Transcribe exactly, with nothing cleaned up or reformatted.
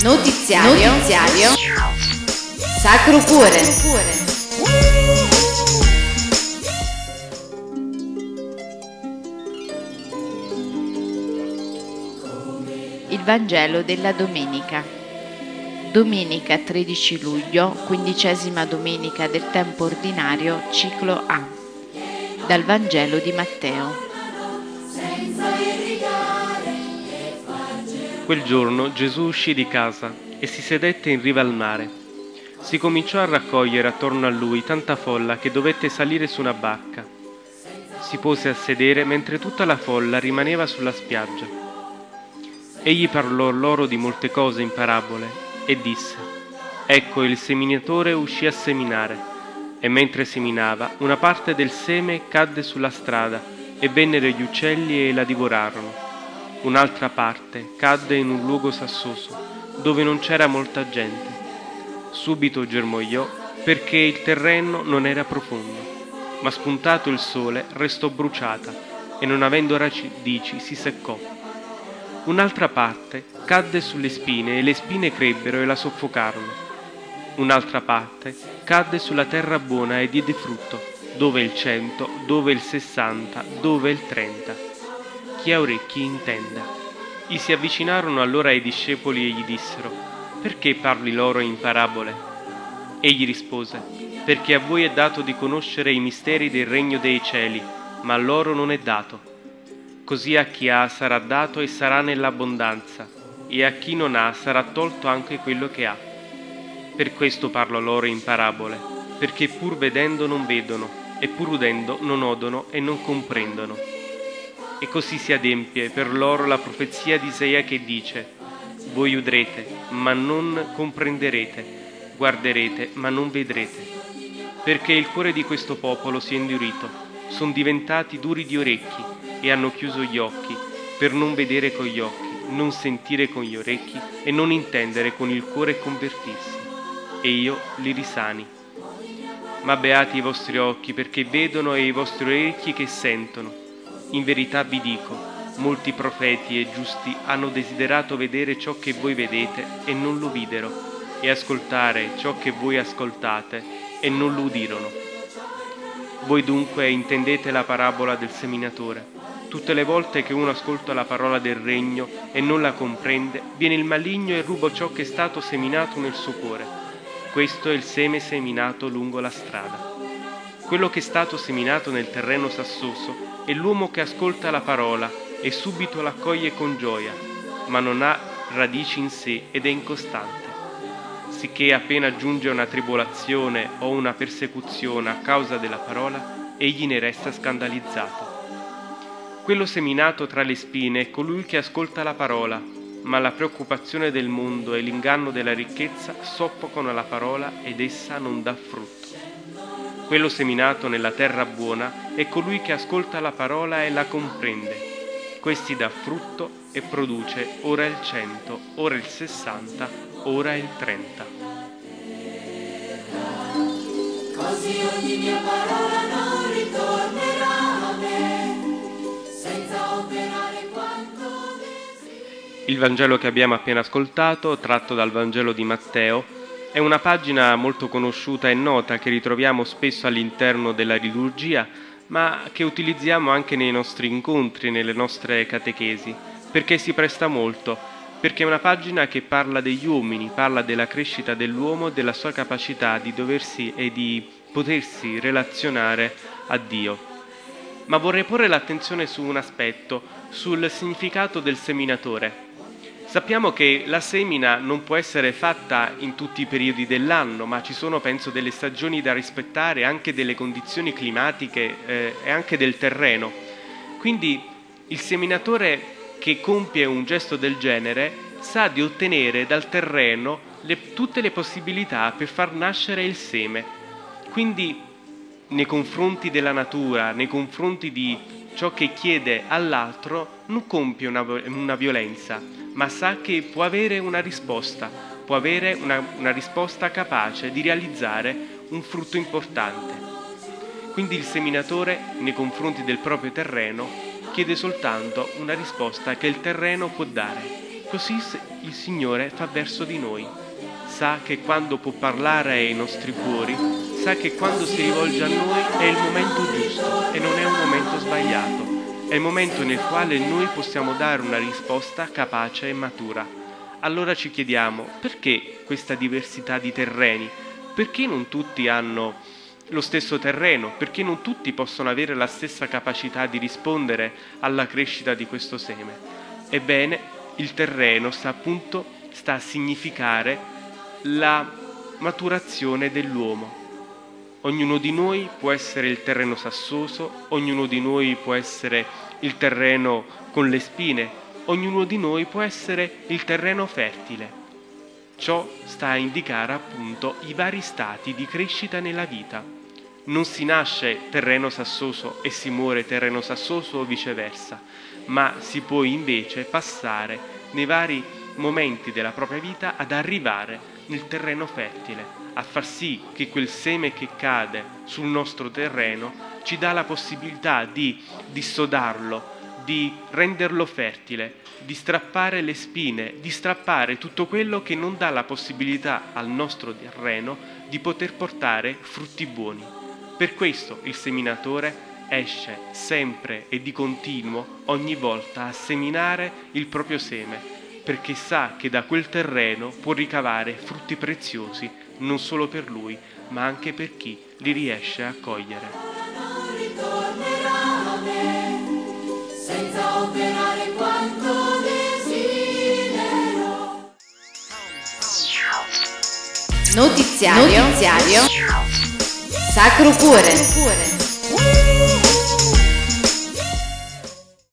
Notiziario, Notiziario. Sacro Cuore. Il Vangelo della domenica. Domenica tredici luglio, quindicesima domenica del tempo ordinario, ciclo A. Dal Vangelo di Matteo. Quel giorno Gesù uscì di casa e si sedette in riva al mare. Si cominciò a raccogliere attorno a lui tanta folla che dovette salire su una barca. Si pose a sedere mentre tutta la folla rimaneva sulla spiaggia. Egli parlò loro di molte cose in parabole e disse: Ecco, il seminatore uscì a seminare, e mentre seminava, una parte del seme cadde sulla strada, e vennero gli uccelli e la divorarono. Un'altra parte cadde in un luogo sassoso, dove non c'era molta gente. Subito germogliò, perché il terreno non era profondo, ma spuntato il sole restò bruciata, e non avendo radici si seccò. Un'altra parte cadde sulle spine, e le spine crebbero e la soffocarono. Un'altra parte cadde sulla terra buona e diede frutto, dove il cento, dove il sessanta, dove il trenta. Chi ha orecchi intenda. Gli si avvicinarono allora ai discepoli e gli dissero: Perché parli loro in parabole? Egli rispose: Perché a voi è dato di conoscere i misteri del regno dei cieli, ma a loro non è dato. Così a chi ha sarà dato e sarà nell'abbondanza, e a chi non ha sarà tolto anche quello che ha. Per questo parlo loro in parabole, perché pur vedendo non vedono, e pur udendo non odono e non comprendono. E così si adempie per loro la profezia di Isaia che dice: Voi udrete, ma non comprenderete, guarderete, ma non vedrete. Perché il cuore di questo popolo si è indurito, sono diventati duri di orecchi e hanno chiuso gli occhi, per non vedere con gli occhi, non sentire con gli orecchi e non intendere con il cuore e convertirsi. E io li risani. Ma beati i vostri occhi perché vedono e i vostri orecchi che sentono. In verità vi dico, molti profeti e giusti hanno desiderato vedere ciò che voi vedete e non lo videro, e ascoltare ciò che voi ascoltate e non lo udirono. Voi dunque intendete la parabola del seminatore. Tutte le volte che uno ascolta la parola del regno e non la comprende, viene il maligno e ruba ciò che è stato seminato nel suo cuore. Questo è il seme seminato lungo la strada. Quello che è stato seminato nel terreno sassoso è l'uomo che ascolta la parola e subito l'accoglie con gioia, ma non ha radici in sé ed è incostante. Sicché appena giunge una tribolazione o una persecuzione a causa della parola, egli ne resta scandalizzato. Quello seminato tra le spine è colui che ascolta la parola, ma la preoccupazione del mondo e l'inganno della ricchezza soffocano la parola ed essa non dà frutto. Quello seminato nella terra buona è colui che ascolta la parola e la comprende. Questi dà frutto e produce ora il cento, ora il sessanta, ora il trenta. Così ogni mia parola non ritornerà a me, senza operare quanto desidero. Il Vangelo che abbiamo appena ascoltato, tratto dal Vangelo di Matteo, è una pagina molto conosciuta e nota che ritroviamo spesso all'interno della liturgia, ma che utilizziamo anche nei nostri incontri, nelle nostre catechesi, perché si presta molto, perché è una pagina che parla degli uomini, parla della crescita dell'uomo e della sua capacità di doversi e di potersi relazionare a Dio. Ma vorrei porre l'attenzione su un aspetto, sul significato del seminatore. Sappiamo che la semina non può essere fatta in tutti i periodi dell'anno, ma ci sono, penso, delle stagioni da rispettare, anche delle condizioni climatiche eh, e anche del terreno. Quindi il seminatore che compie un gesto del genere sa di ottenere dal terreno le, tutte le possibilità per far nascere il seme. Quindi nei confronti della natura, nei confronti di ciò che chiede all'altro, non compie una, una violenza, ma sa che può avere una risposta, può avere una, una risposta capace di realizzare un frutto importante. Quindi il seminatore, nei confronti del proprio terreno, chiede soltanto una risposta che il terreno può dare. Così il Signore fa verso di noi. Sa che quando può parlare ai nostri cuori, sa che quando si rivolge a noi è il momento giusto e non è un momento sbagliato. È il momento nel quale noi possiamo dare una risposta capace e matura. Allora ci chiediamo, perché questa diversità di terreni? Perché non tutti hanno lo stesso terreno? Perché non tutti possono avere la stessa capacità di rispondere alla crescita di questo seme? Ebbene, il terreno sta appunto sta a significare la maturazione dell'uomo. Ognuno di noi può essere il terreno sassoso, ognuno di noi può essere il terreno con le spine, ognuno di noi può essere il terreno fertile. Ciò sta a indicare appunto i vari stati di crescita nella vita. Non si nasce terreno sassoso e si muore terreno sassoso o viceversa, ma si può invece passare nei vari momenti della propria vita ad arrivare nel terreno fertile, a far sì che quel seme che cade sul nostro terreno ci dà la possibilità di dissodarlo, di renderlo fertile, di strappare le spine, di strappare tutto quello che non dà la possibilità al nostro terreno di poter portare frutti buoni. Per questo il seminatore esce sempre e di continuo ogni volta a seminare il proprio seme, perché sa che da quel terreno può ricavare frutti preziosi non solo per lui, ma anche per chi li riesce a cogliere. Non ritornerà a me, senza operare quanto desidero. Notiziario, Notiziario. Sacro Cuore.